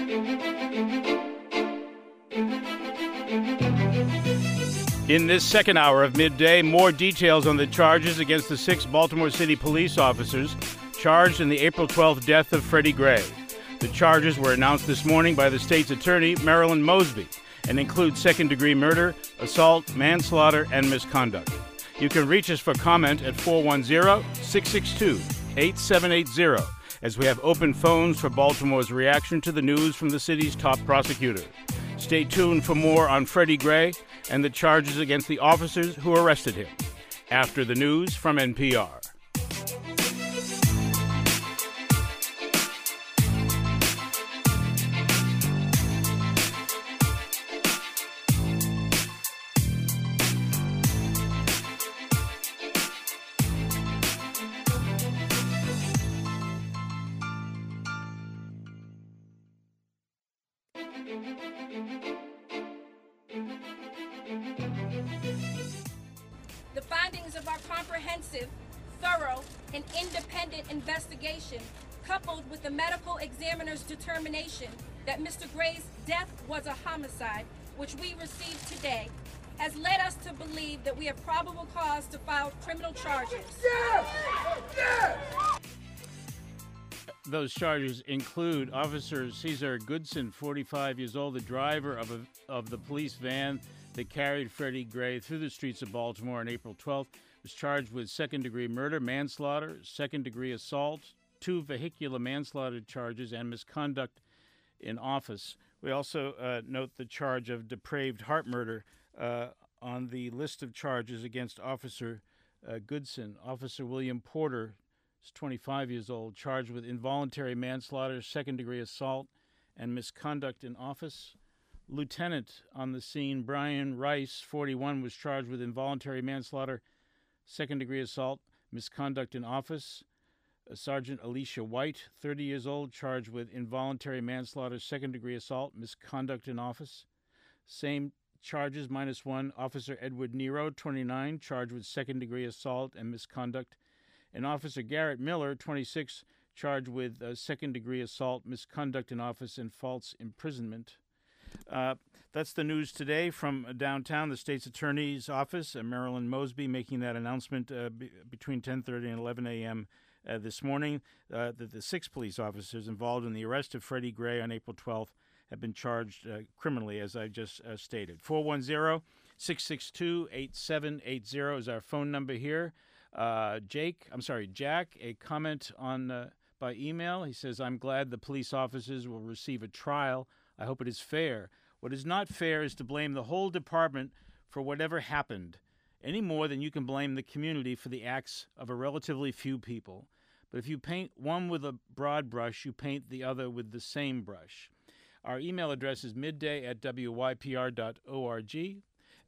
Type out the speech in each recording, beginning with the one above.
In this second hour of Midday, more details on the charges against the 6 Baltimore City police officers charged in the April 12th death of Freddie Gray. The charges were announced this morning by the state's attorney, Marilyn Mosby, and include second-degree murder, assault, manslaughter, and misconduct. You can reach us for comment at 410-662-8780, as we have open phones for Baltimore's reaction to the news from the city's top prosecutor. Stay tuned for more on Freddie Gray and the charges against the officers who arrested him. After the news from NPR. The findings of our comprehensive, thorough, and independent investigation, coupled with the medical examiner's determination that Mr. Gray's death was a homicide, which we received today, has led us to believe that we have probable cause to file criminal charges. Those charges include Officer Cesar Goodson, 45 years old, the driver of the police van that carried Freddie Gray through the streets of Baltimore on April 12th, was charged with second-degree murder, manslaughter, second-degree assault, 2 vehicular manslaughter charges, and misconduct in office. We also note the charge of depraved heart murder on the list of charges against Officer Goodson. Officer William Porter is 25 years old, charged with involuntary manslaughter, second-degree assault, and misconduct in office. Lieutenant on the scene, Brian Rice, 41, was charged with involuntary manslaughter, second-degree assault, misconduct in office. Sergeant Alicia White, 30 years old, charged with involuntary manslaughter, second-degree assault, misconduct in office. Same charges, -1. Officer Edward Nero, 29, charged with second-degree assault and misconduct. And Officer Garrett Miller, 26, charged with second-degree assault, misconduct in office, and false imprisonment. That's the news today from downtown. The state's attorney's office, Marilyn Mosby, making that announcement between 10:30 and 11 a.m. This morning. That the 6 police officers involved in the arrest of Freddie Gray on April 12th have been charged criminally, as I just stated. 410-662-8780 is our phone number here. Jack, a comment on by email. He says, "I'm glad the police officers will receive a trial. I hope it is fair. What is not fair is to blame the whole department for whatever happened, any more than you can blame the community for the acts of a relatively few people. But if you paint one with a broad brush, you paint the other with the same brush." Our email address is midday@wypr.org.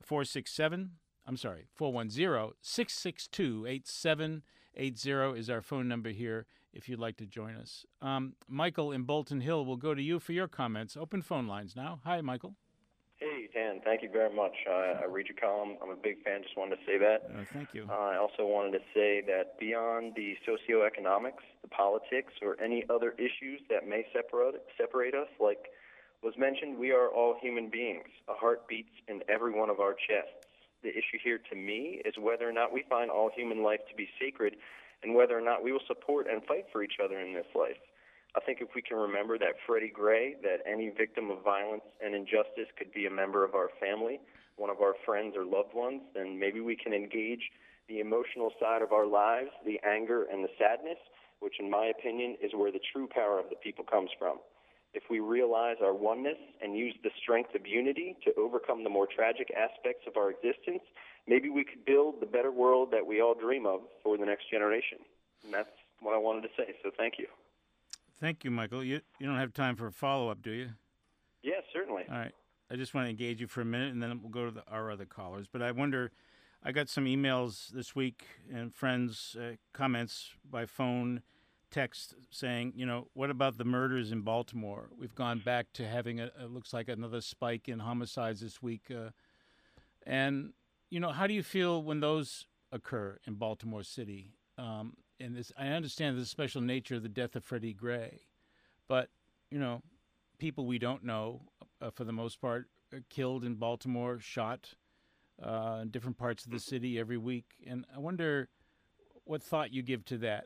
410-662-8780 is our phone number here if you'd like to join us. Michael in Bolton Hill, will go to you for your comments. Open phone lines now. Hi, Michael. Hey, Dan. Thank you very much. I read your column. I'm a big fan. Just wanted to say that. Thank you. I also wanted to say that beyond the socioeconomics, the politics, or any other issues that may separate us, like was mentioned, we are all human beings. A heart beats in every one of our chests. The issue here to me is whether or not we find all human life to be sacred and whether or not we will support and fight for each other in this life. I think if we can remember that Freddie Gray, that any victim of violence and injustice could be a member of our family, one of our friends or loved ones, then maybe we can engage the emotional side of our lives, the anger and the sadness, which in my opinion is where the true power of the people comes from. If we realize our oneness and use the strength of unity to overcome the more tragic aspects of our existence, maybe we could build the better world that we all dream of for the next generation. And that's what I wanted to say, so thank you. Thank you, Michael. You don't have time for a follow-up, do you? Yes, certainly. All right. I just want to engage you for a minute, and then we'll go to our other callers. But I wonder, I got some emails this week and friends' comments by phone, text saying, what about the murders in Baltimore? We've gone back to having it looks like another spike in homicides this week. And how do you feel when those occur in Baltimore City? And I understand the special nature of the death of Freddie Gray, but, people we don't know, for the most part, killed in Baltimore, shot in different parts of the city every week. And I wonder what thought you give to that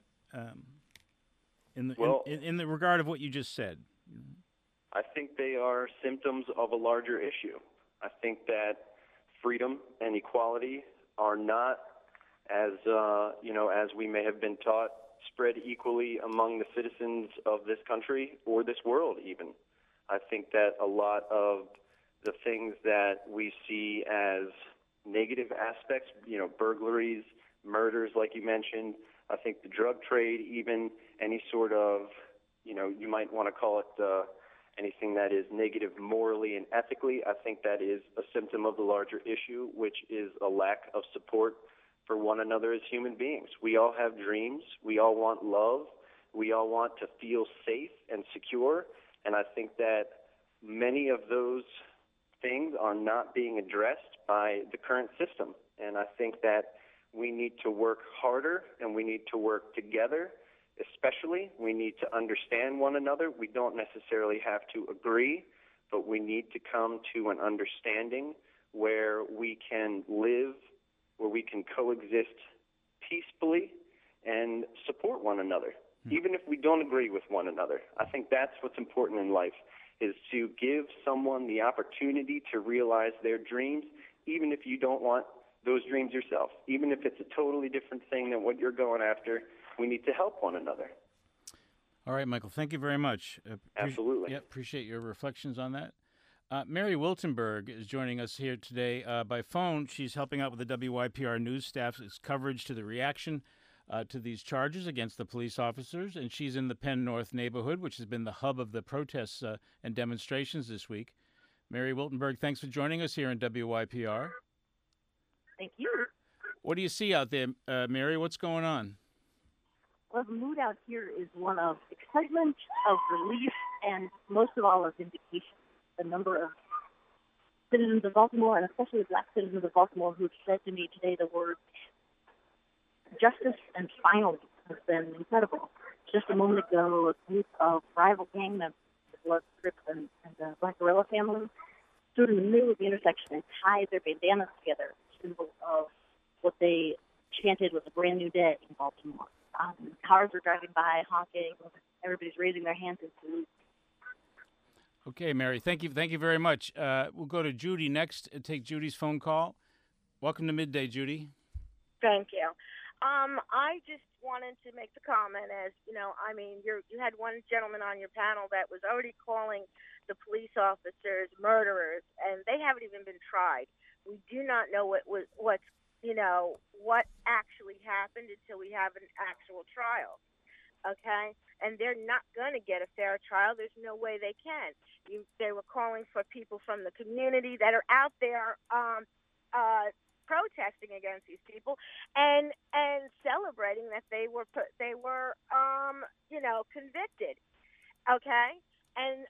in the regard of what you just said. I think they are symptoms of a larger issue. I think that freedom and equality are not, as as we may have been taught, spread equally among the citizens of this country or this world even. I think that a lot of the things that we see as negative aspects, burglaries, murders like you mentioned, I think the drug trade, even any sort of, you might want to call it anything that is negative morally and ethically, I think that is a symptom of the larger issue, which is a lack of support for one another as human beings. We all have dreams. We all want love. We all want to feel safe and secure. And I think that many of those things are not being addressed by the current system. And I think that we need to work harder and we need to work together. Especially, we need to understand one another. We don't necessarily have to agree, but we need to come to an understanding where we can live, where we can coexist peacefully and support one another, even if we don't agree with one another. I think that's what's important in life, is to give someone the opportunity to realize their dreams, even if you don't want those dreams yourself, even if it's a totally different thing than what you're going after. We need to help one another. All right, Michael, thank you very much. Absolutely. Yeah, appreciate your reflections on that. Mary Wiltenberg is joining us here today by phone. She's helping out with the WYPR news staff's coverage to the reaction to these charges against the police officers, and she's in the Penn North neighborhood, which has been the hub of the protests and demonstrations this week. Mary Wiltenberg, thanks for joining us here in WYPR. Thank you. What do you see out there, Mary? What's going on? Well, the mood out here is one of excitement, of relief, and most of all of vindication. The number of citizens of Baltimore, and especially black citizens of Baltimore, who've said to me today the word justice and finally has been incredible. Just a moment ago, a group of rival gang members, the Blood Crips and the Black Gorilla family, stood in the middle of the intersection and tied their bandanas together, symbol of what they chanted was a brand new day in Baltimore. Cars were driving by, honking. Everybody's raising their hands in salute. Okay, Mary, thank you very much. We'll go to Judy next and take Judy's phone call. Welcome to Midday, Judy. Thank you. I just wanted to make the comment you had one gentleman on your panel that was already calling the police officers murderers, and they haven't even been tried. We do not know what actually happened until we have an actual trial, okay? And they're not going to get a fair trial. There's no way they can. They were calling for people from the community that are out there protesting against these people and celebrating that they were convicted, okay? And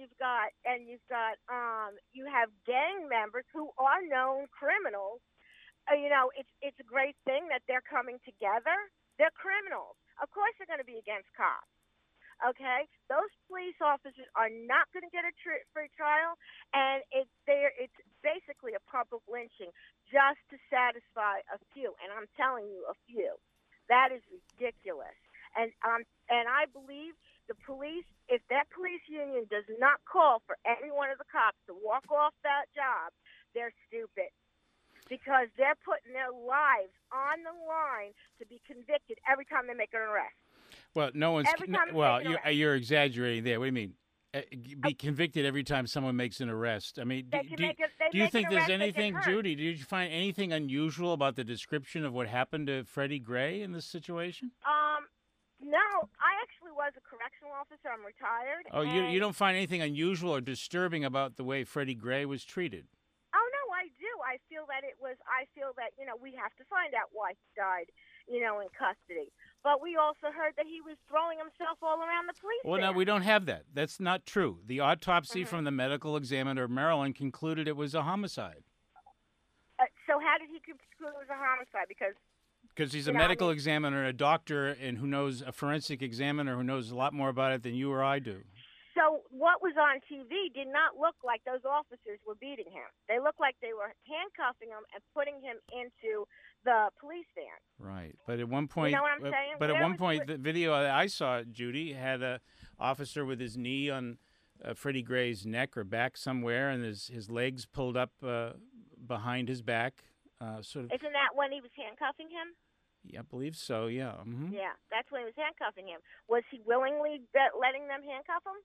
you have gang members who are known criminals. It's a great thing that they're coming together. They're criminals. Of course they're going to be against cops. Okay? Those police officers are not going to get a free trial, and it's basically a public lynching just to satisfy a few, and I'm telling you, a few. That is ridiculous. And I believe the police, if that police union does not call for every one of the cops to walk off that job, they're stupid. Because they're putting their lives on the line to be convicted every time they make an arrest. Well, no one's. You're exaggerating there. What do you mean? Be convicted every time someone makes an arrest? I mean, do you think there's anything, Judy? Did you find anything unusual about the description of what happened to Freddie Gray in this situation? No, I actually was a correctional officer. I'm retired. Oh, you don't find anything unusual or disturbing about the way Freddie Gray was treated? Oh no, I do. I feel that we have to find out why he died, in custody. But we also heard that he was throwing himself all around the police Well, station. no, we don't have that. That's not true. The autopsy from the medical examiner of Maryland concluded it was a homicide. So how did he conclude it was a homicide? Because he's a medical examiner, a doctor, and a forensic examiner who knows a lot more about it than you or I do. So So what was on TV did not look like those officers were beating him. They looked like they were handcuffing him and putting him into the police van. Right, but at one point, You know what I'm saying? But at one point, the video that I saw, Judy, had a officer with his knee on Freddie Gray's neck or back somewhere, and his legs pulled up behind his back, sort of. Isn't that when he was handcuffing him? Yeah, I believe so. Yeah. Mm-hmm. Yeah, that's when he was handcuffing him. Was he willingly letting them handcuff him?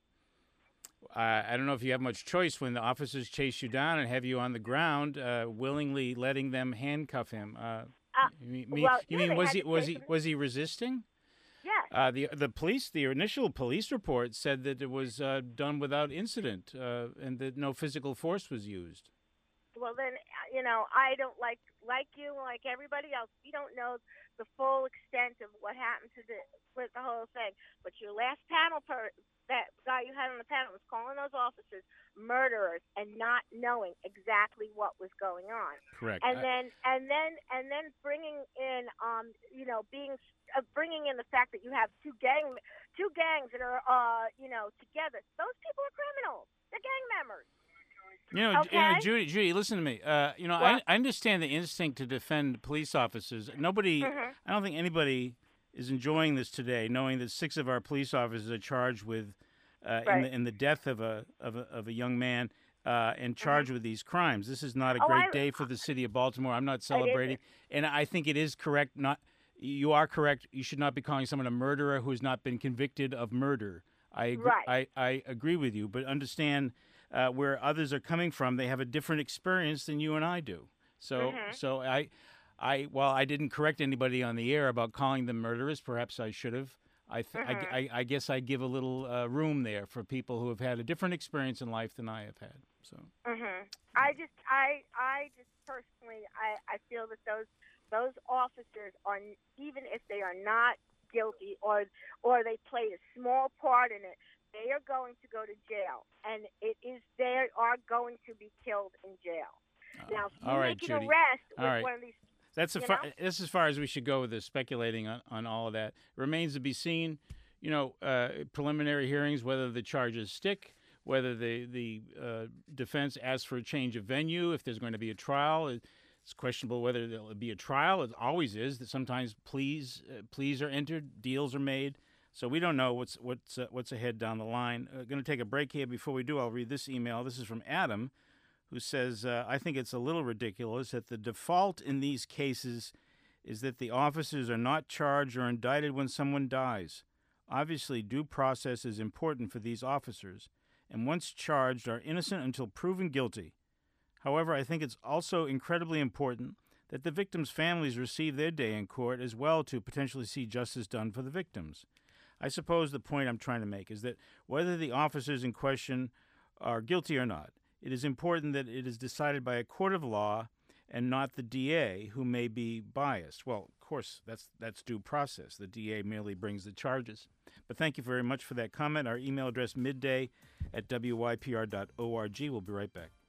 I don't know if you have much choice when the officers chase you down and have you on the ground, willingly letting them handcuff him. You mean was he resisting? Yes. The initial police report said that it was done without incident and that no physical force was used. Well, then, I don't like you, like everybody else. We don't know the full extent of what happened with the whole thing. But your last panel, that guy you had on the panel was calling those officers murderers and not knowing exactly what was going on. Correct. And then bringing in, bringing in the fact that you have two gangs that are, together. Those people are criminals. They're gang members. Okay. Judy, listen to me. I understand the instinct to defend police officers. Nobody, I don't think anybody is enjoying this today, knowing that 6 of our police officers are charged with in the death of a young man and charged with these crimes. This is not a great day for the city of Baltimore. I'm not celebrating, and I think it is correct. You are correct. You should not be calling someone a murderer who has not been convicted of murder. I agree with you, but understand. Where others are coming from, they have a different experience than you and I do. So, while I didn't correct anybody on the air about calling them murderers, perhaps I should have. I guess I give a little room there for people who have had a different experience in life than I have had. So, I just personally, I feel that those officers are, even if they are not guilty or they played a small part in it, they are going to go to jail, and they are going to be killed in jail. Now, if you make an arrest with one of these, that's as far as we should go with this, speculating on all of that. It remains to be seen. Preliminary hearings, whether the charges stick, whether the defense asks for a change of venue, if there's going to be a trial. It's questionable whether there'll be a trial. It always is. That sometimes pleas are entered, deals are made. So we don't know what's ahead down the line. Going to take a break here. Before we do, I'll read this email. This is from Adam, who says, I think it's a little ridiculous that the default in these cases is that the officers are not charged or indicted when someone dies. Obviously, due process is important for these officers, and once charged are innocent until proven guilty. However, I think it's also incredibly important that the victims' families receive their day in court as well to potentially see justice done for the victims. I suppose the point I'm trying to make is that whether the officers in question are guilty or not, it is important that it is decided by a court of law and not the DA, who may be biased. Well, of course, that's due process. The DA merely brings the charges. But thank you very much for that comment. Our email address, midday@wypr.org. We'll be right back.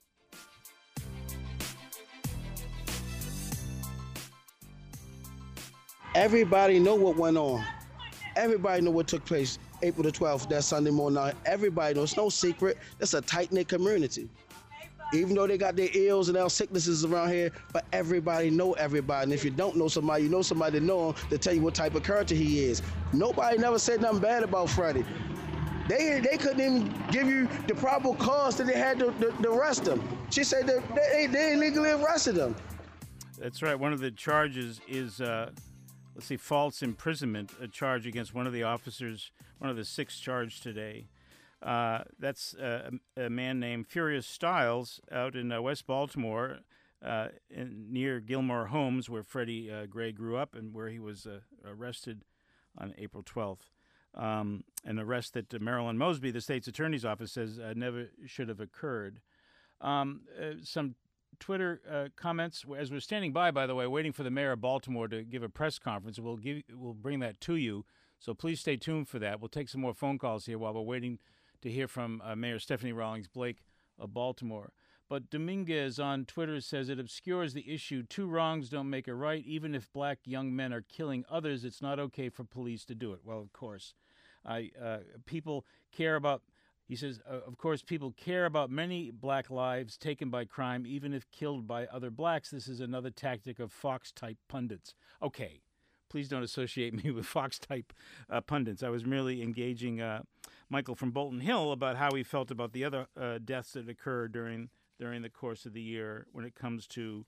Everybody know what went on. Everybody know what took place April the 12th, that Sunday morning. Everybody knows. It's no secret. It's a tight-knit community. Even though they got their ills and their sicknesses around here, but everybody know everybody. And if you don't know somebody, you know somebody that know him to tell you what type of character he is. Nobody never said nothing bad about Freddie. They couldn't even give you the probable cause that they had to arrest him. She said that they illegally arrested him. That's right. One of the charges is... false imprisonment, a charge against one of the officers, one of the 6 charged today. That's a man named Furious Styles out in West Baltimore, near Gilmore Homes, where Freddie Gray grew up and where he was arrested on April 12th. An arrest that Marilyn Mosby, the state's attorney's office, says never should have occurred. Some Twitter comments as we're standing by the way, waiting for the mayor of Baltimore to give a press conference. We'll bring that to you, so please stay tuned for that. We'll take some more phone calls here while we're waiting to hear from Mayor Stephanie Rawlings Blake of Baltimore. But Dominguez on Twitter says it obscures the issue. 2 wrongs don't make a right. Even if black young men are killing others, it's not okay for police to do it. Well, of course, people care about He says, of course, people care about many black lives taken by crime, even if killed by other blacks. This is another tactic of Fox-type pundits. Okay, please don't associate me with Fox-type pundits. I was merely engaging Michael from Bolton Hill about how he felt about the other deaths that occurred during the course of the year when it comes to,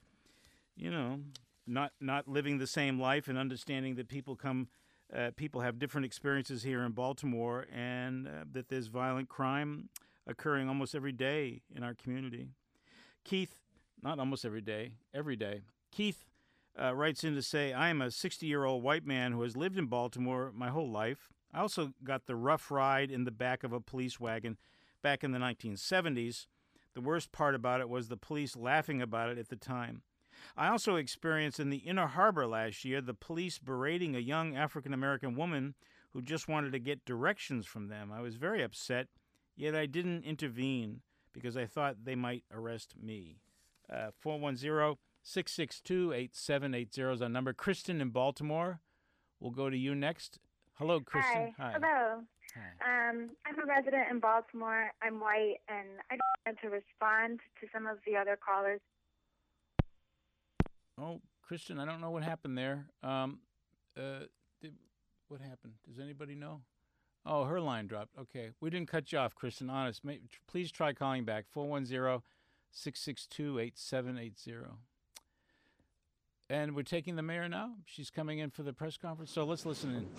not living the same life and understanding that people have different experiences here in Baltimore, and that there's violent crime occurring almost every day in our community. Keith, not almost every day. Keith writes in to say, I am a 60-year-old white man who has lived in Baltimore my whole life. I also got the rough ride in the back of a police wagon back in the 1970s. The worst part about it was the police laughing about it at the time. I also experienced in the Inner Harbor last year the police berating a young African-American woman who just wanted to get directions from them. I was very upset, yet I didn't intervene because I thought they might arrest me. 410-662-8780 is our number. Kristen in Baltimore, we'll go to you next. Hello, Kristen. Hi. Hello. Hi. I'm a resident in Baltimore. I'm white, and I just wanted to respond to some of the other callers. Oh, Kristen, I don't know what happened there. What happened? Does anybody know? Oh, her line dropped. Okay. We didn't cut you off, Kristen. Honest. Please try calling back. 410-662-8780. And we're taking the mayor now. She's coming in for the press conference. So let's listen in.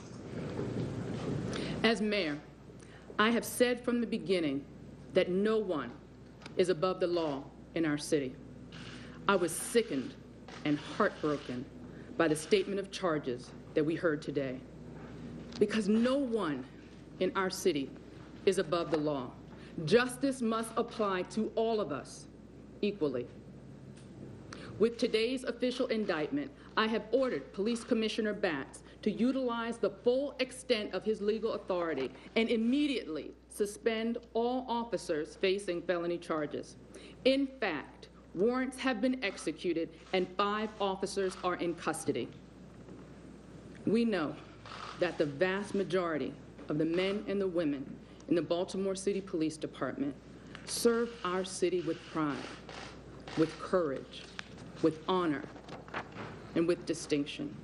As mayor, I have said from the beginning that no one is above the law in our city. I was sickened and heartbroken by the statement of charges that we heard today. Because no one in our city is above the law. Justice must apply to all of us equally. With today's official indictment, I have ordered Police Commissioner Batts to utilize the full extent of his legal authority and immediately suspend all officers facing felony charges. In fact, warrants have been executed and 5 officers are in custody. We know that the vast majority of the men and the women in the Baltimore City Police Department serve our city with pride, with courage, with honor, and with distinction.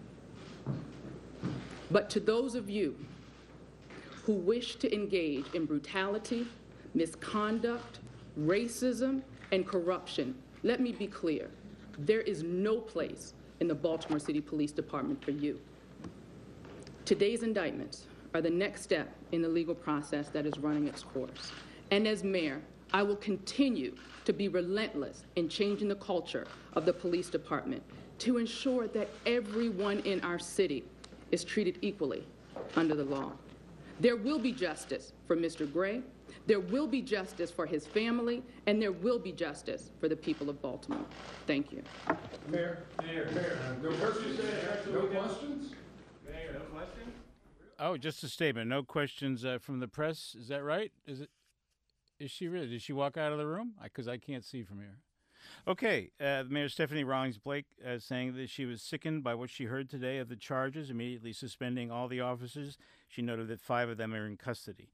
But to those of you who wish to engage in brutality, misconduct, racism, and corruption, let me be clear, there is no place in the Baltimore City Police Department for you. Today's indictments are the next step in the legal process that is running its course. And as mayor, I will continue to be relentless in changing the culture of the police department to ensure that everyone in our city is treated equally under the law. There will be justice for Mr. Gray, there will be justice for his family, and there will be justice for the people of Baltimore. Thank you. Mayor, no questions? No questions? Mayor, no questions? Oh, just a statement. No questions from the press. Is that right? Is she really? Did she walk out of the room? Because I can't see from here. Okay, Mayor Stephanie Rawlings Blake saying that she was sickened by what she heard today of the charges, immediately suspending all the officers. She noted that 5 of them are in custody.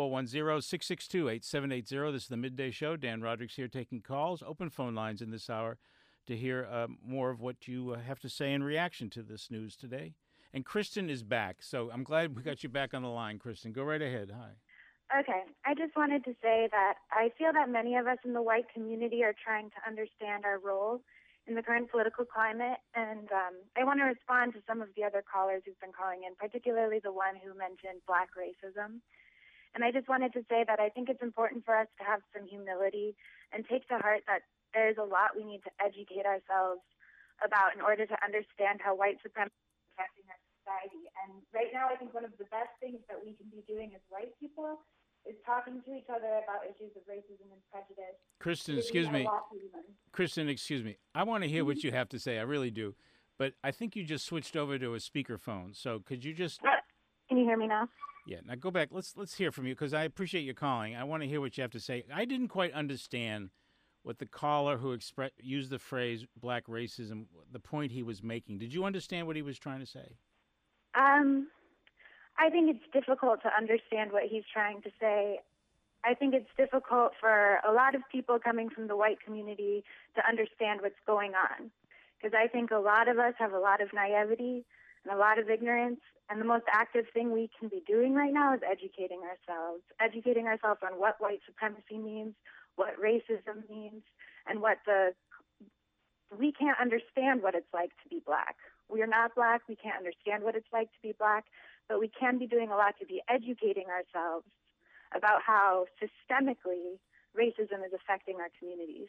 410-662-8780. This is the Midday Show. Dan Roderick's here taking calls. Open phone lines in this hour to hear more of what you have to say in reaction to this news today. And Kristen is back, so I'm glad we got you back on the line, Kristen. Go right ahead. Hi. Okay, I just wanted to say that I feel that many of us in the white community are trying to understand our role in the current political climate, and I want to respond to some of the other callers who've been calling in, particularly the one who mentioned black racism. And I just wanted to say that I think it's important for us to have some humility and take to heart that there is a lot we need to educate ourselves about in order to understand how white supremacy is affecting our society. And right now, I think one of the best things that we can be doing as white people is talking to each other about issues of racism and prejudice. Kristen, excuse me. Kristen, excuse me. I want to hear what you have to say. I really do. But I think you just switched over to a speakerphone. So could you just... Can you hear me now? Yeah. Now go back. Let's hear from you because I appreciate you calling. I want to hear what you have to say. I didn't quite understand what the caller who used the phrase black racism, the point he was making. Did you understand what he was trying to say? I think it's difficult to understand what he's trying to say. I think it's difficult for a lot of people coming from the white community to understand what's going on. Because I think a lot of us have a lot of naivety and a lot of ignorance. And the most active thing we can be doing right now is educating ourselves on what white supremacy means, what racism means, and we can't understand what it's like to be black. We are not black. We can't understand what it's like to be black, but we can be doing a lot to be educating ourselves about how systemically racism is affecting our communities.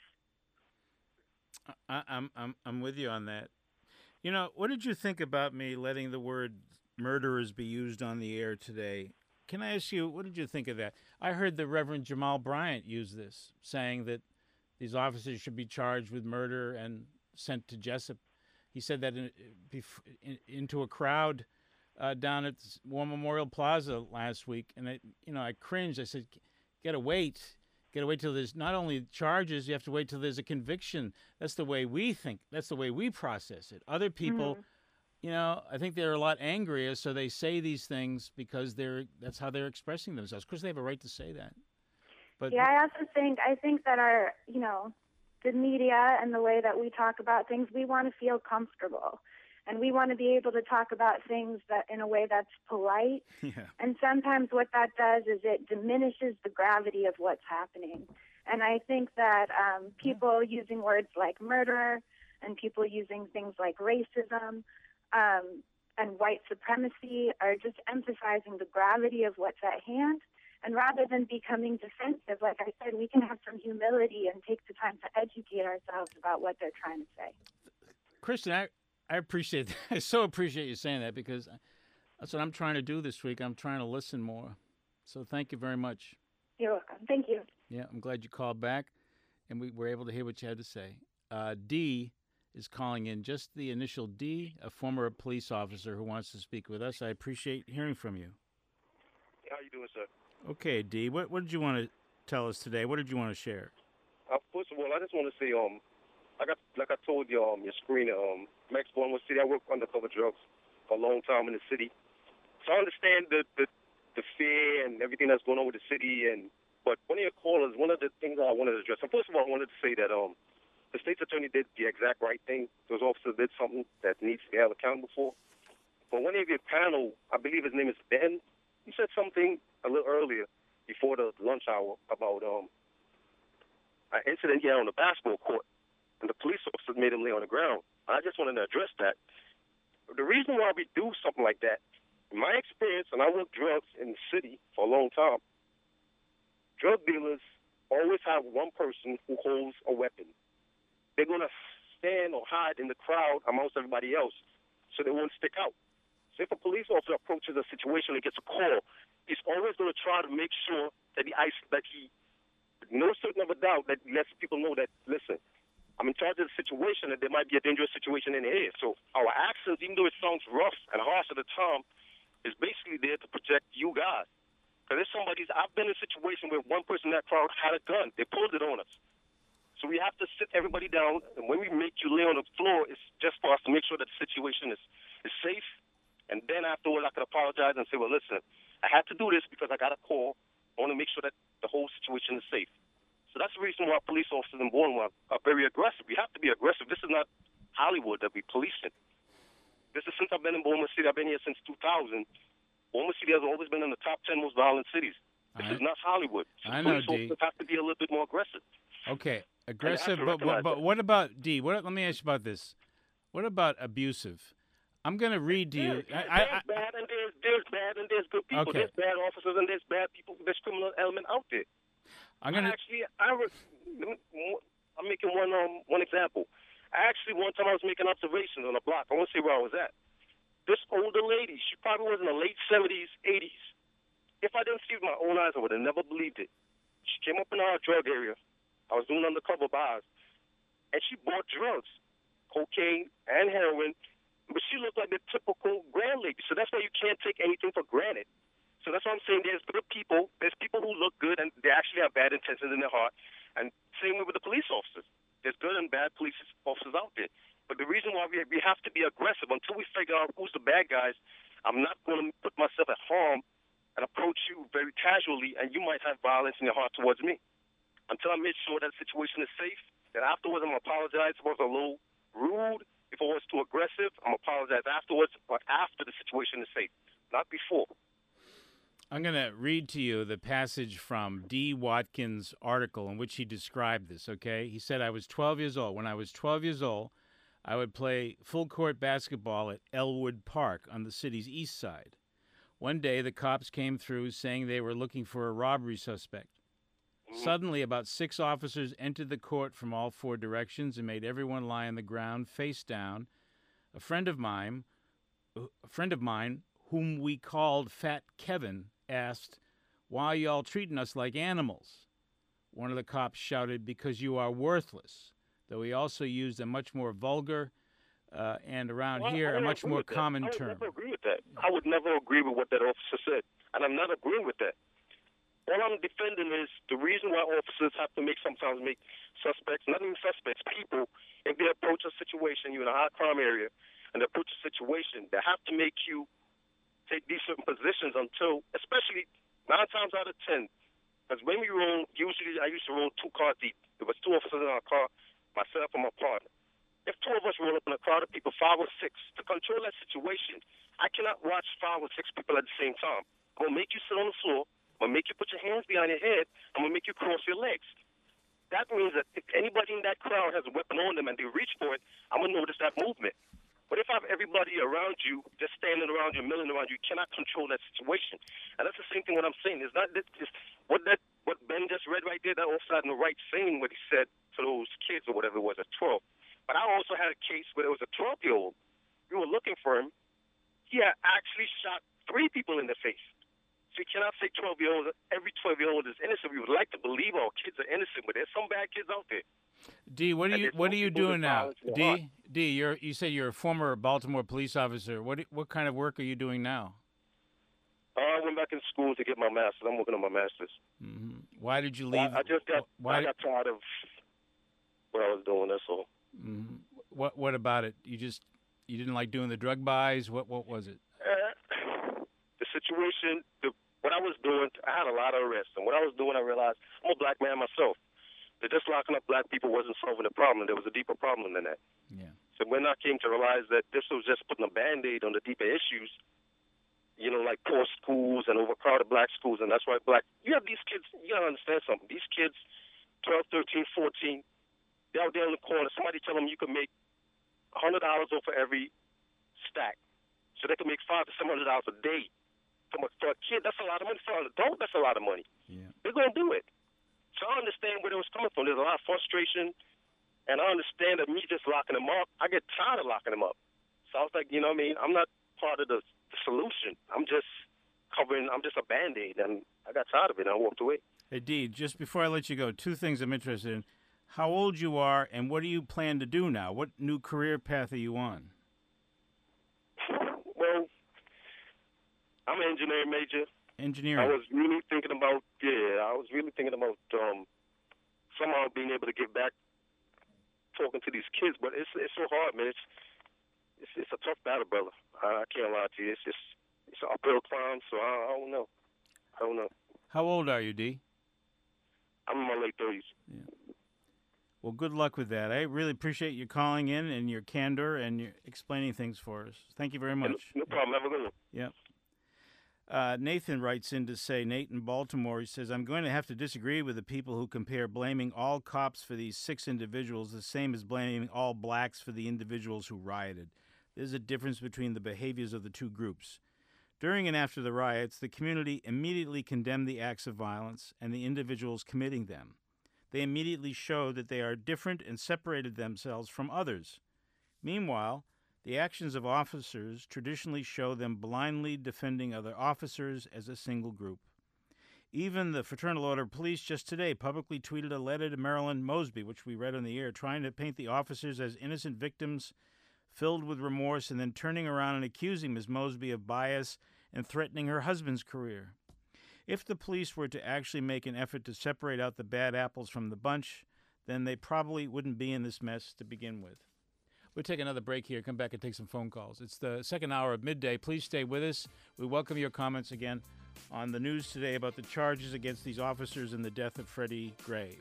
I'm with you on that. You know, what did you think about me letting the word murderers be used on the air today? Can I ask you, what did you think of that? I heard the Reverend Jamal Bryant use this, saying that these officers should be charged with murder and sent to Jessup. He said that into a crowd down at War Memorial Plaza last week, and I cringed. I said, "Gotta wait till there's not only charges. You have to wait till there's a conviction." That's the way we think. That's the way we process it. Other people, I think they're a lot angrier, so they say these things because that's how they're expressing themselves. Of course, they have a right to say that. But yeah, I also think that our, the media and the way that we talk about things, we want to feel comfortable. And we want to be able to talk about things that in a way that's polite. Yeah. And sometimes what that does is it diminishes the gravity of what's happening. And I think that people using words like murder and people using things like racism and white supremacy are just emphasizing the gravity of what's at hand. And rather than becoming defensive, like I said, we can have some humility and take the time to educate ourselves about what they're trying to say. Kristen, I appreciate that. I so appreciate you saying that, because that's what I'm trying to do this week. I'm trying to listen more. So thank you very much. You're welcome. Thank you. Yeah, I'm glad you called back, and we were able to hear what you had to say. D is calling in, just the initial D, a former police officer who wants to speak with us. I appreciate hearing from you. How you doing, sir? Okay, D, what did you want to tell us today? What did you want to share? First of all, I just want to say, like I told you, your screener, Max Baltimore City, I worked undercover drugs for a long time in the city. So I understand the fear and everything that's going on with the city. But one of your callers, one of the things that I wanted to address, and first of all, I wanted to say that the state's attorney did the exact right thing. Those officers did something that needs to be held accountable for. But one of your panel, I believe his name is Ben, he said something a little earlier before the lunch hour about an incident he had on the basketball court, and the police officer made him lay on the ground. I just wanted to address that. The reason why we do something like that, in my experience, and I worked drugs in the city for a long time, drug dealers always have one person who holds a weapon. They're going to stand or hide in the crowd amongst everybody else so they won't stick out. So if a police officer approaches a situation and gets a call, he's always going to try to make sure that he no certain of a doubt that lets people know that, listen, I'm in charge of the situation and there might be a dangerous situation in the air. So our actions, even though it sounds rough and harsh at the time, is basically there to protect you guys. Because I've been in a situation where one person in that crowd had a gun. They pulled it on us. So we have to sit everybody down, and when we make you lay on the floor, it's just for us to make sure that the situation is safe. And then afterwards, I could apologize and say, well, listen, I had to do this because I got a call. I want to make sure that the whole situation is safe. So that's the reason why police officers in Baltimore are very aggressive. We have to be aggressive. This is not Hollywood that we policing. This is since I've been in Baltimore City. I've been here since 2000. Baltimore City has always been in the top 10 most violent cities. This is not Hollywood. So I know, police officers have to be a little bit more aggressive. Okay, aggressive, but what about D? Let me ask you about this. What about abusive? I'm going to read to you. There's bad and there's bad and there's good people. Okay. There's bad officers and there's bad people. There's criminal element out there. I'm making one example. One time I was making observations on a block. I won't say where I was at. This older lady, she probably was in the late 70s, 80s. If I didn't see it with my own eyes, I would have never believed it. She came up in our drug area. I was doing undercover bars, and she bought drugs, cocaine and heroin. But she looked like the typical grand lady. So that's why you can't take anything for granted. So that's what I'm saying. There's good people. There's people who look good, and they actually have bad intentions in their heart. And same way with the police officers. There's good and bad police officers out there. But the reason why we have to be aggressive until we figure out who's the bad guys, I'm not going to put myself at harm and approach you very casually, and you might have violence in your heart towards me. Until I made sure that the situation is safe, then afterwards I'm going to apologize if I was a little rude, if I was too aggressive, I'm going to apologize afterwards, but after the situation is safe, not before. I'm going to read to you the passage from D. Watkins' article in which he described this, okay? He said, I was 12 years old. When I was 12 years old, I would play full-court basketball at Elwood Park on the city's east side. One day, the cops came through saying they were looking for a robbery suspect. Suddenly, about 6 officers entered the court from all 4 directions and made everyone lie on the ground, face down. A friend of mine, whom we called Fat Kevin, asked, "Why are y'all treating us like animals?" One of the cops shouted, "Because you are worthless," though he also used a much more vulgar and around here a much more common term. I would never agree with that. I would never agree with what that officer said, and I'm not agreeing with that. All I'm defending is the reason why officers have to sometimes make suspects, not even suspects, people, if they approach a situation, you're in a high crime area, and they approach a situation, they have to make you take these certain positions until, especially 9 times out of 10, because when we roll, usually I used to roll 2 cars deep. There was 2 officers in our car, myself and my partner. If 2 of us roll up in a crowd of people, 5 or 6, to control that situation, I cannot watch 5 or 6 people at the same time. I'm going to make you sit on the floor. I'm going to make you put your hands behind your head. I'm going to make you cross your legs. That means that if anybody in that crowd has a weapon on them and they reach for it, I'm going to notice that movement. But if I have everybody around you, just standing around you, milling around you, you cannot control that situation. And that's the same thing what I'm saying. It's not just what Ben just read right there, that officer in the right saying what he said to those kids or whatever it was at 12. But I also had a case where there was a 12-year-old. We were looking for him. He had actually shot 3 people in the face. So you cannot say 12-year-olds. Every 12-year-old is innocent. We would like to believe our kids are innocent, but there's some bad kids out there. D, what are you doing now? D, you say you're a former Baltimore police officer. What kind of work are you doing now? I went back in school to get my master's. I'm working on my master's. Mm-hmm. Why did you leave? I got tired of what I was doing. That's all. Mm-hmm. What about it? You didn't like doing the drug buys? What was it? The situation, what I was doing, I had a lot of arrests, and what I was doing, I realized I'm a black man myself. That just locking up black people wasn't solving the problem. There was a deeper problem than that. Yeah. So when I came to realize that this was just putting a Band-Aid on the deeper issues, like poor schools and overcrowded black schools, and that's why you have these kids, you got to understand something. These kids, 12, 13, 14, they're out there in the corner. Somebody tell them you can make $100 off of every stack. So they can make $500 to $700 a day. For a kid, that's a lot of money. For an adult, that's a lot of money. Yeah. They're going to do it. So I understand where it was coming from. There's a lot of frustration, and I understand that me just locking them up, I get tired of locking them up. So I was like, I'm not part of the solution. I'm just a Band-Aid, and I got tired of it, and I walked away. Hey, Dee, just before I let you go, 2 things I'm interested in. How old you are, and what do you plan to do now? What new career path are you on? Well, I'm an engineering major. Engineering. I was really thinking about somehow being able to give back, talking to these kids, but it's so hard, man. It's a tough battle, brother. I can't lie to you. It's an uphill climb, so I don't know. How old are you, D? I'm in my late 30s. Yeah. Well, good luck with that. I really appreciate you calling in and your candor and your explaining things for us. Thank you very much. No problem. Have a good one. Yeah. Nathan writes in to say, Nate in Baltimore, he says, I'm going to have to disagree with the people who compare blaming all cops for these 6 individuals the same as blaming all blacks for the individuals who rioted. There's a difference between the behaviors of the 2 groups. During and after the riots, the community immediately condemned the acts of violence and the individuals committing them. They immediately showed that they are different and separated themselves from others. Meanwhile, the actions of officers traditionally show them blindly defending other officers as a single group. Even the Fraternal Order of Police just today publicly tweeted a letter to Marilyn Mosby, which we read on the air, trying to paint the officers as innocent victims filled with remorse and then turning around and accusing Ms. Mosby of bias and threatening her husband's career. If the police were to actually make an effort to separate out the bad apples from the bunch, then they probably wouldn't be in this mess to begin with. We'll take another break here, come back and take some phone calls. It's the second hour of midday. Please stay with us. We welcome your comments again on the news today about the charges against these officers in the death of Freddie Gray.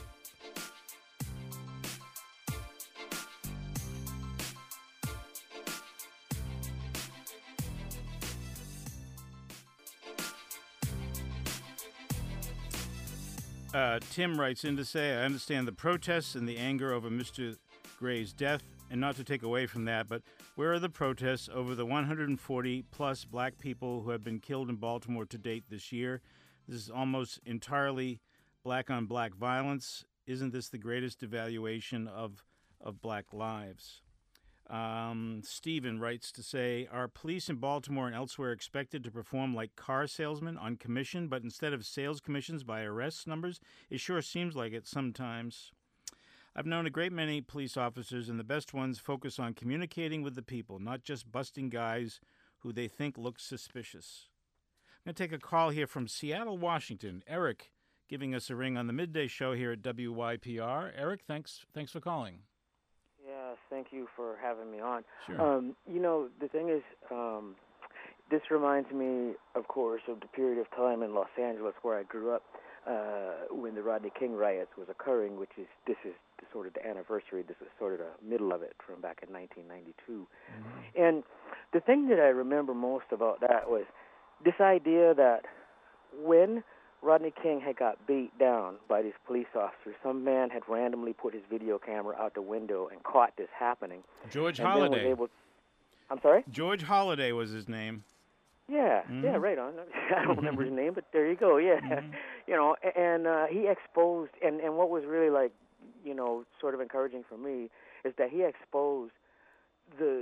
Tim writes in to say, I understand the protests and the anger over Mr. Gray's death, and not to take away from that, but where are the protests over the 140-plus black people who have been killed in Baltimore to date this year? This is almost entirely black-on-black violence. Isn't this the greatest devaluation of black lives? Stephen writes to say, are police in Baltimore and elsewhere expected to perform like car salesmen on commission, but instead of sales commissions by arrest numbers? It sure seems like it sometimes. I've known a great many police officers, and the best ones focus on communicating with the people, not just busting guys who they think look suspicious. I'm going to take a call here from Seattle, Washington. Eric giving us a ring on the midday show here at WYPR. Eric, thanks for calling. Yes, thank you for having me on. Sure. The thing is, this reminds me, of course, of the period of time in Los Angeles where I grew up when the Rodney King riots was occurring, this is sort of the anniversary. This is sort of the middle of it from back in 1992. Mm-hmm. And the thing that I remember most about that was this idea that when Rodney King had got beat down by these police officers, some man had randomly put his video camera out the window and caught this happening. George Holliday. I'm sorry? George Holliday was his name. Yeah, yeah, right on. I don't remember his name, but there you go, yeah. Mm-hmm. And he exposed, and what was really sort of encouraging for me is that he exposed the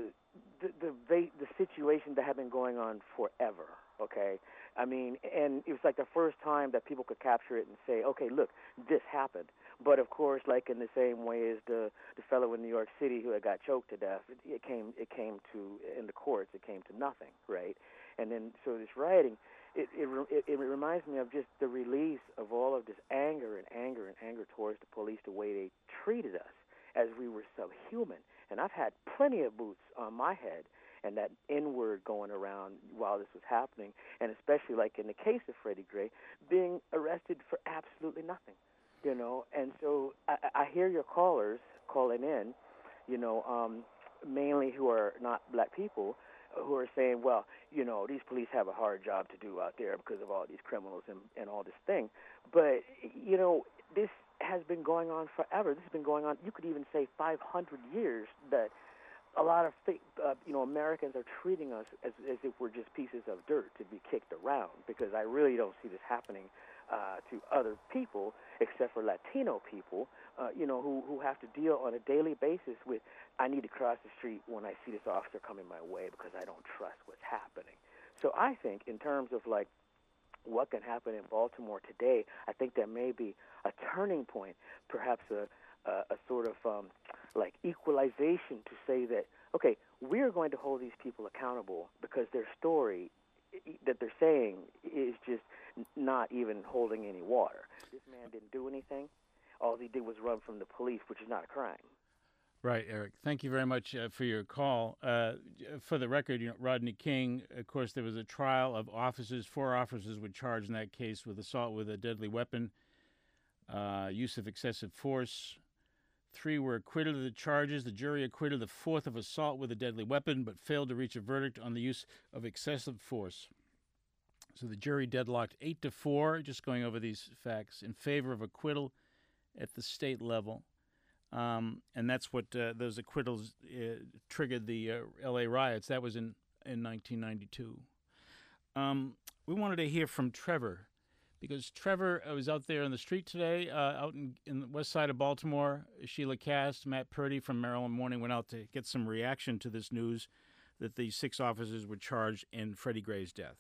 situation that had been going on forever, okay? I mean, and it was like the first time that people could capture it and say, okay, look, this happened. But, of course, like in the same way as the fellow in New York City who had got choked to death, it came to, in the courts, it came to nothing, right? And then, so this rioting, it reminds me of just the release of all of this anger towards the police, the way they treated us as we were subhuman. And I've had plenty of boots on my head and that N-word going around while this was happening, and especially like in the case of Freddie Gray, being arrested for absolutely nothing, And so I hear your callers calling in, mainly who are not black people, who are saying, well, these police have a hard job to do out there because of all these criminals and all this thing. But, this has been going on forever. This has been going on, you could even say 500 years, that a lot of Americans are treating us as if we're just pieces of dirt to be kicked around, because I really don't see this happening to other people except for Latino people, who have to deal on a daily basis with, I need to cross the street when I see this officer coming my way because I don't trust what's happening. So I think in terms of like what can happen in Baltimore today, I think there may be a turning point, perhaps a sort of like equalization to say that, okay, we're going to hold these people accountable because their story that they're saying is just not even holding any water. This man didn't do anything. All he did was run from the police, which is not a crime. Right, Eric. Thank you very much for your call. For the record, Rodney King, of course, there was a trial of officers. 4 officers were charged in that case with assault with a deadly weapon, use of excessive force. 3 were acquitted of the charges. The jury acquitted the 4th of assault with a deadly weapon, but failed to reach a verdict on the use of excessive force. So the jury deadlocked 8-4, just going over these facts, in favor of acquittal at the state level. And that's what those acquittals triggered the L.A. riots. That was in 1992. We wanted to hear from Trevor, because Trevor was out there on the street today, out in the west side of Baltimore. Sheila Cast, Matt Purdy from Maryland Morning went out to get some reaction to this news that the 6 officers were charged in Freddie Gray's death.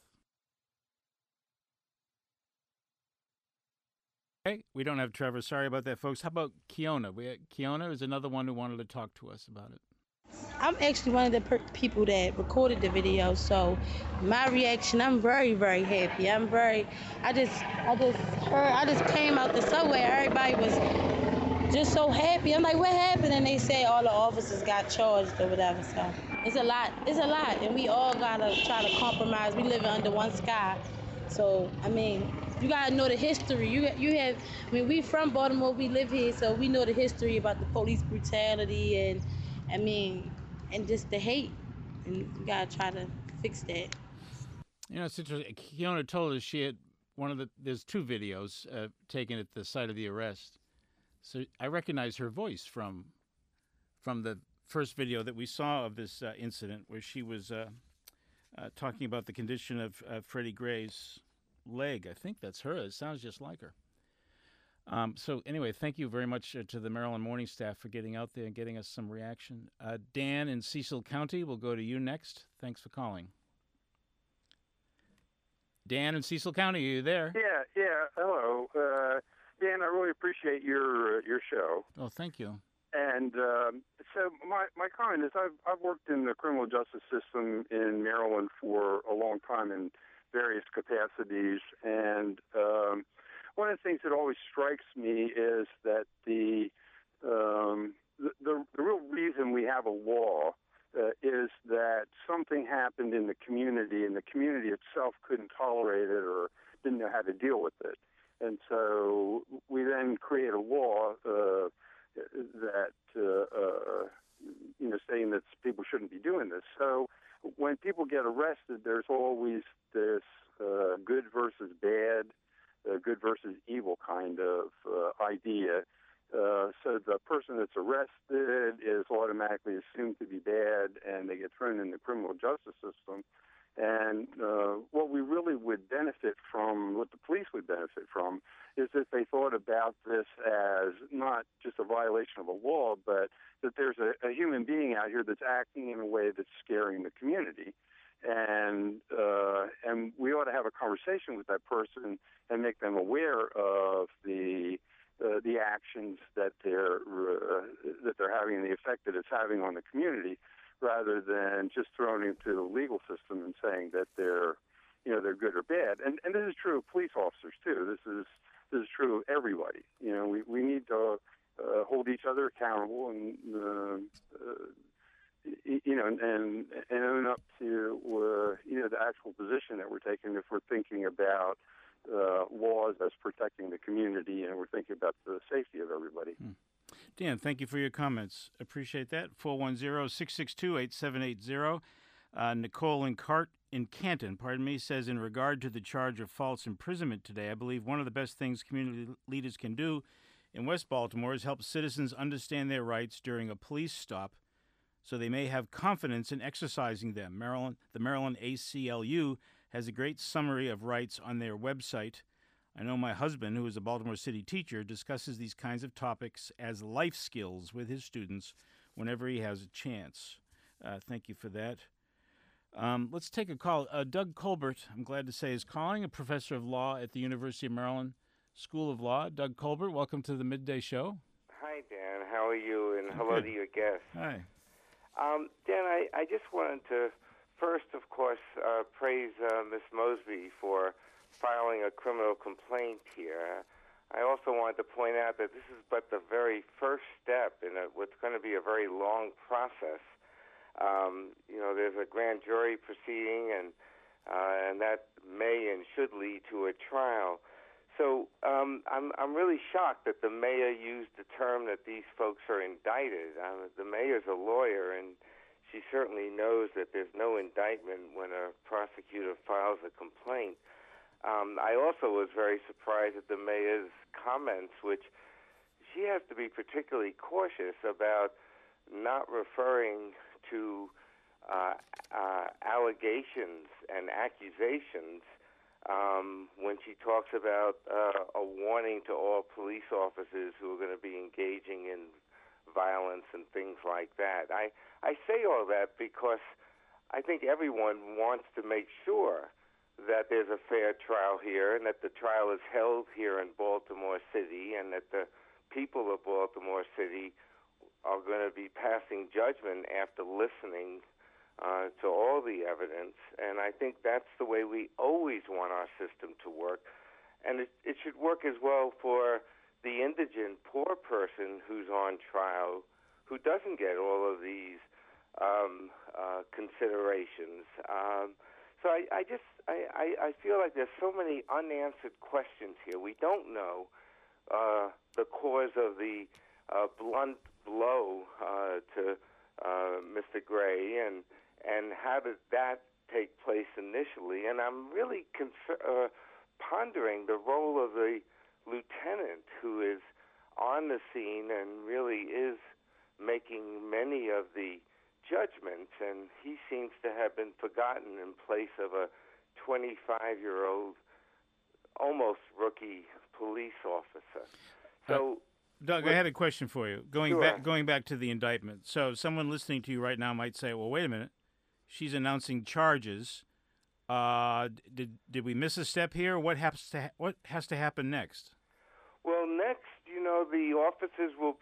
Okay, we don't have Trevor. Sorry about that, folks. How about Kiona? Kiona is another one who wanted to talk to us about it. I'm actually one of the people that recorded the video, so my reaction, I'm very, very happy. I just came out the subway. Everybody was just so happy. I'm like, what happened? And they say all the officers got charged or whatever. So it's a lot, and we all gotta try to compromise. We live under one sky. So, I mean, you gotta know the history. You have, I mean, we from Baltimore, we live here, so we know the history about the police brutality and, I mean, and just the hate. And you gotta try to fix that. You know, it's interesting. Kiona told us she had there's two videos taken at the site of the arrest. So I recognize her voice from the first video that we saw of this incident, where she was talking about the condition of Freddie Gray's leg. I think that's her. It sounds just like her. So anyway, thank you very much to the Maryland Morning staff for getting out there and getting us some reaction. Dan in Cecil County, we'll go to you next. Thanks for calling. Dan in Cecil County, are you there? Yeah. Hello, Dan. I really appreciate your show. Oh, thank you. And so my comment is I've worked in the criminal justice system in Maryland for a long time in various capacities, and one of the things that always strikes me is that the real reason we have a law is that something happened in the community, and the community itself couldn't tolerate it or didn't know how to deal with it. And so we then create a law that, saying that people shouldn't be doing this. So when people get arrested, there's always this good versus bad, good versus evil kind of idea. So the person that's arrested is automatically assumed to be bad, and they get thrown in the criminal justice system. And what we really would benefit from, what the police would benefit from, is if they thought about this as not just a violation of a law, but that there's a human being out here that's acting in a way that's scaring the community. And we ought to have a conversation with that person and make them aware of the actions that they're having and the effect that it's having on the community, rather than just throwing into the legal system and saying that they're good or bad. And this is true of police officers too. This is true of everybody. We need to hold each other accountable and own up to the actual position that we're taking if we're thinking about laws as protecting the community and we're thinking about the safety of everybody. Dan, thank you for your comments. Appreciate that. 410-662-8780. Nicole in Canton, says, in regard to the charge of false imprisonment today, I believe one of the best things community leaders can do in West Baltimore is help citizens understand their rights during a police stop so they may have confidence in exercising them. The Maryland ACLU has a great summary of rights on their website. I know my husband, who is a Baltimore City teacher, discusses these kinds of topics as life skills with his students whenever he has a chance. Thank you for that. Let's take a call. Doug Colbert, I'm glad to say, is calling, a professor of law at the University of Maryland School of Law. Doug Colbert, welcome to the Midday Show. Hi, Dan. How are you? And hello to your guests. Hi. Dan, I just wanted to first, of course, praise Ms. Mosby for filing a criminal complaint here. I also wanted to point out that this is but the very first step in what's going to be a very long process. There's a grand jury proceeding, and that may and should lead to a trial. So I'm really shocked that the mayor used the term that these folks are indicted. The mayor's a lawyer, and she certainly knows that there's no indictment when a prosecutor files a complaint. I also was very surprised at the mayor's comments, which she has to be particularly cautious about not referring to allegations and accusations when she talks about a warning to all police officers who are going to be engaging in violence and things like that. I say all that because I think everyone wants to make sure that there's a fair trial here and that the trial is held here in Baltimore City and that the people of Baltimore City are going to be passing judgment after listening to all the evidence. And I think that's the way we always want our system to work. And it should work as well for the indigent poor person who's on trial who doesn't get all of these considerations. So So I feel like there's so many unanswered questions here. We don't know the cause of the blunt blow to Mr. Gray, and how did that take place initially? And I'm really pondering the role of the lieutenant who is on the scene and really is making many of the judgments, and he seems to have been forgotten in place of a 25-year-old, almost rookie police officer. So, Doug, I had a question for you. Going Sure. back to the indictment. So someone listening to you right now might say, well, wait a minute. She's announcing charges. Did we miss a step here? What has to happen next? well, next, the officers will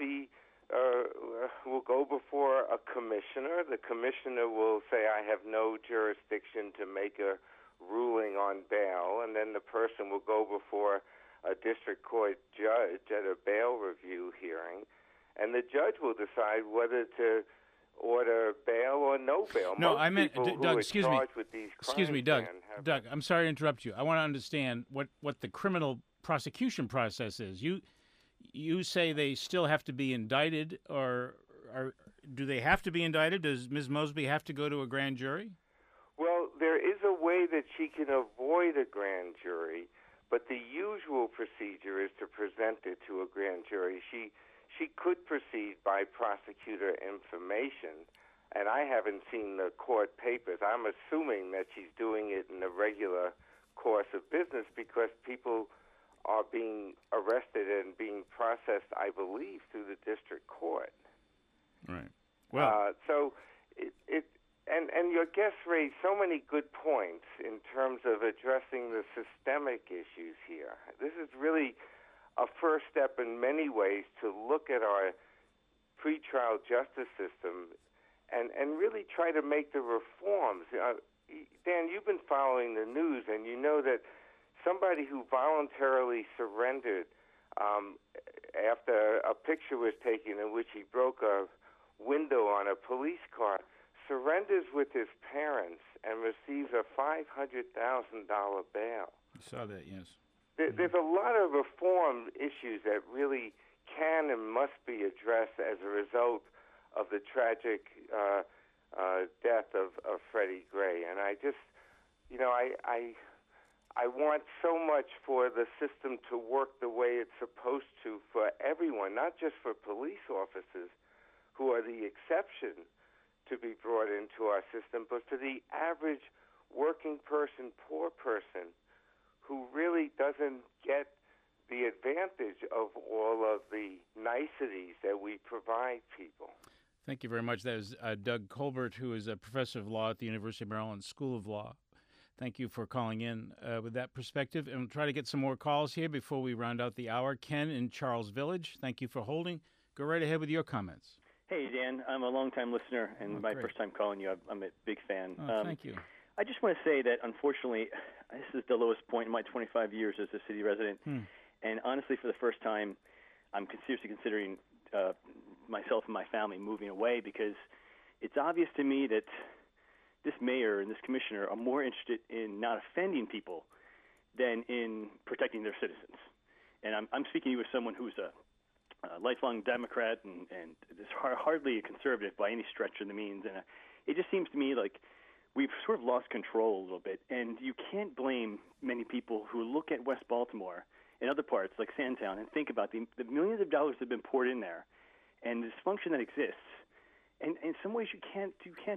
go before a commissioner. The commissioner will say, I have no jurisdiction to make a ruling on bail, and then the person will go before a district court judge at a bail review hearing, and the judge will decide whether to order bail or no bail. No, Most I meant, people who Doug, are excuse me. charged with these Excuse me, crimes, Doug. Dan, have- Doug, I'm sorry to interrupt you. I want to understand what the criminal prosecution process is. You say they still have to be indicted, or do they have to be indicted? Does Ms. Mosby have to go to a grand jury? Well, there is a way that she can avoid a grand jury, but the usual procedure is to present it to a grand jury. She could proceed by prosecutor information, and I haven't seen the court papers. I'm assuming that she's doing it in the regular course of business because people are being arrested and being processed, I believe, through the district court. Right. Well, So and your guest raised so many good points in terms of addressing the systemic issues here. This is really a first step in many ways to look at our pretrial justice system and really try to make the reforms. Dan, you've been following the news, and you know that somebody who voluntarily surrendered after a picture was taken in which he broke a window on a police car surrenders with his parents and receives a $500,000 bail. I saw that, yes. There's a lot of reform issues that really can and must be addressed as a result of the tragic death of Freddie Gray. And I just, I want so much for the system to work the way it's supposed to for everyone, not just for police officers who are the exception to be brought into our system, but for the average working person, poor person, who really doesn't get the advantage of all of the niceties that we provide people. Thank you very much. That is Doug Colbert, who is a professor of law at the University of Maryland School of Law. Thank you for calling in with that perspective. And we'll try to get some more calls here before we round out the hour. Ken in Charles Village, thank you for holding. Go right ahead with your comments. Hey, Dan. I'm a long-time listener, and my great. first time calling you. I'm a big fan. Thank you. I just want to say that, unfortunately, this is the lowest point in my 25 years as a city resident. And honestly, for the first time, I'm seriously considering myself and my family moving away, because it's obvious to me that this mayor and this commissioner are more interested in not offending people than in protecting their citizens. And I'm speaking to you as someone who's a lifelong Democrat and is hardly a conservative by any stretch of the means. And it just seems to me like we've sort of lost control a little bit. And you can't blame many people who look at West Baltimore and other parts like Sandtown and think about the millions of dollars that have been poured in there and the dysfunction that exists. And in some ways you can't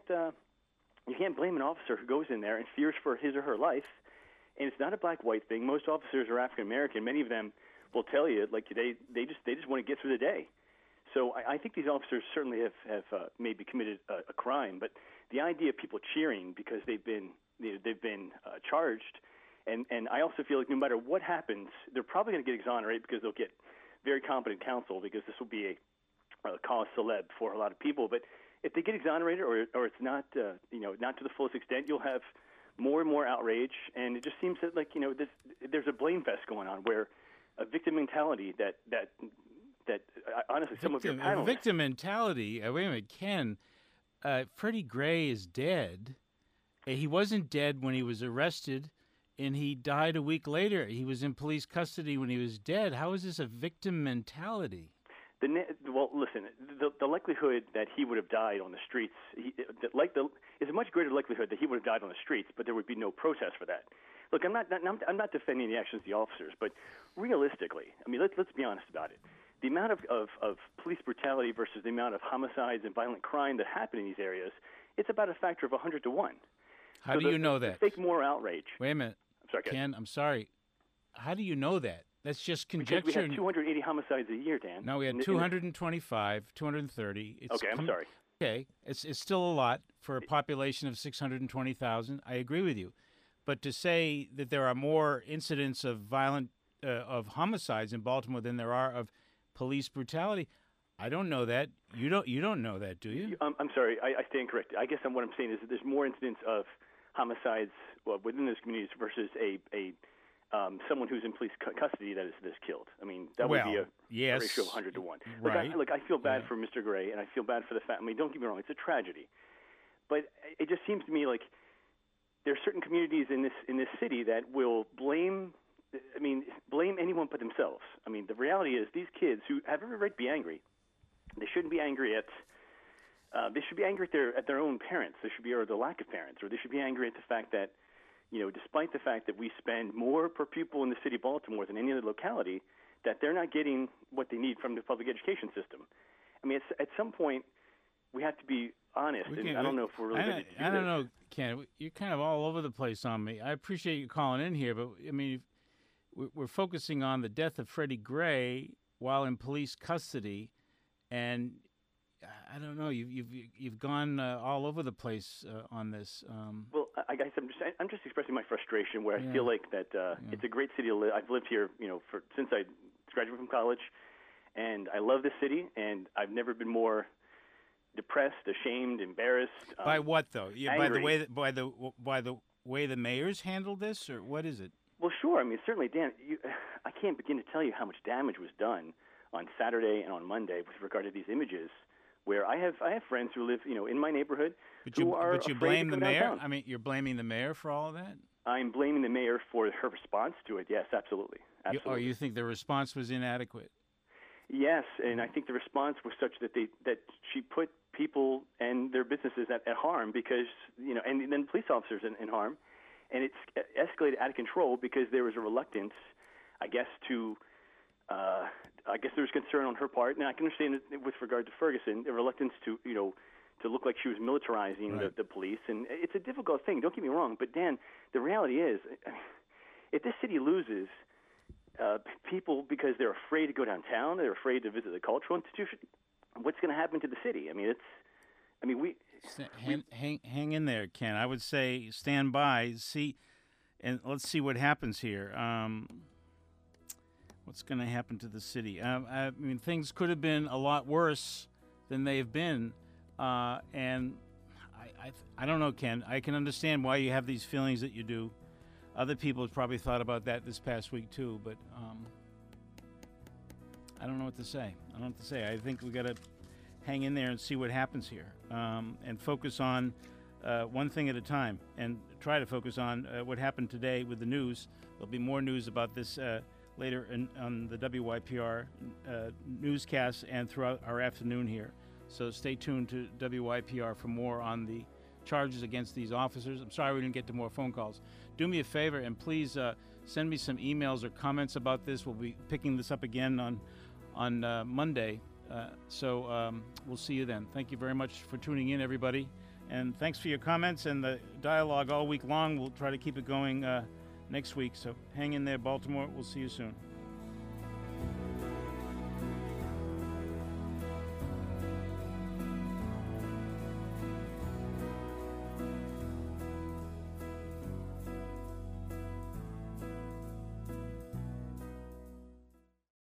blame an officer who goes in there and fears for his or her life. And it's not a black-white thing. Most officers are African-American. Many of them will tell you, like, they just want to get through the day. So I think these officers certainly have maybe committed a crime. But the idea of people cheering because they've been charged, and I also feel like no matter what happens, they're probably going to get exonerated because they'll get very competent counsel, because this will be a cause célèbre for a lot of people. But if they get exonerated, or it's not not to the fullest extent, you'll have more and more outrage, and it just seems that there's a blame fest going on where a victim mentality that honestly some of your panelists... Victim mentality. Wait a minute, Ken. Freddie Gray is dead, He wasn't dead when he was arrested, and he died a week later. He was in police custody when he was dead. How is this a victim mentality? Well, listen, the likelihood that he would have died on the streets, is a much greater likelihood that he would have died on the streets, but there would be no protest for that. Look, I'm not defending the actions of the officers, but realistically, I mean, let's be honest about it. The amount of police brutality versus the amount of homicides and violent crime that happen in these areas, it's about a factor of 100 to 1. How do you know that? Fake more outrage. Wait a minute. I'm sorry, Ken, I'm sorry. How do you know that? That's just conjecture. Because we had 280 homicides a year, Dan. No, we had 225, 230. Okay, I'm sorry. Okay, it's still a lot for a population of 620,000. I agree with you. But to say that there are more incidents of of homicides in Baltimore than there are of police brutality, I don't know that. You don't know that, do you? I'm sorry. I stand corrected. I guess what I'm saying is that there's more incidents of homicides within those communities versus someone who's in police custody that is killed. I mean, that would be a ratio of 100 to 1. Right. I feel bad for Mr. Gray, and I feel bad for the family. Don't get me wrong; it's a tragedy. But it just seems to me like there are certain communities in this city that will blame anyone but themselves. I mean, the reality is these kids who have every right to be angry, they shouldn't be angry at. They should be angry at their own parents. They should be, or the lack of parents, or they should be angry at the fact that, despite the fact that we spend more per pupil in the city of Baltimore than any other locality, that they're not getting what they need from the public education system. I mean, at some point, we have to be honest, and I don't know if we're really going to do I don't know, Ken. You're kind of all over the place on me. I appreciate you calling in here, but, I mean, we're focusing on the death of Freddie Gray while in police custody, and I don't know. You've gone all over the place on this. Well, I guess I'm just expressing my frustration. Where I feel like that it's a great city to live. I've lived here, since I graduated from college, and I love this city. And I've never been more depressed, ashamed, embarrassed. By what though? Angry. By the way the mayor's handled this, or what is it? Well, sure. I mean, certainly, Dan. I can't begin to tell you how much damage was done on Saturday and on Monday with regard to these images. Where I have friends who live, in my neighborhood But you blame the mayor? Downtown. I mean, you're blaming the mayor for all of that? I'm blaming the mayor for her response to it. Yes, absolutely. Absolutely. You think the response was inadequate? Yes, and I think the response was such that she put people and their businesses at harm because, and then police officers in harm, and it's escalated out of control because there was a reluctance, I guess, to. I guess there's concern on her part, and I can understand it with regard to Ferguson, the reluctance to look like she was militarizing the police, and it's a difficult thing. Don't get me wrong, but Dan, the reality is, if this city loses people because they're afraid to go downtown, they're afraid to visit the cultural institution, what's going to happen to the city? I mean, hang in there, Ken. I would say stand by, and let's see what happens here. What's going to happen to the city? I mean, things could have been a lot worse than they've been, and I don't know, Ken. I can understand why you have these feelings that you do. Other people have probably thought about that this past week too, but I don't know what to say. I think we got to hang in there and see what happens here, and focus on one thing at a time, and try to focus on what happened today with the news. There'll be more news about this later on the WYPR newscasts and throughout our afternoon here. So stay tuned to WYPR for more on the charges against these officers. I'm sorry we didn't get to more phone calls. Do me a favor and please send me some emails or comments about this. We'll be picking this up again on Monday. So we'll see you then. Thank you very much for tuning in, everybody. And thanks for your comments and the dialogue all week long. We'll try to keep it going next week. So hang in there, Baltimore. We'll see you soon.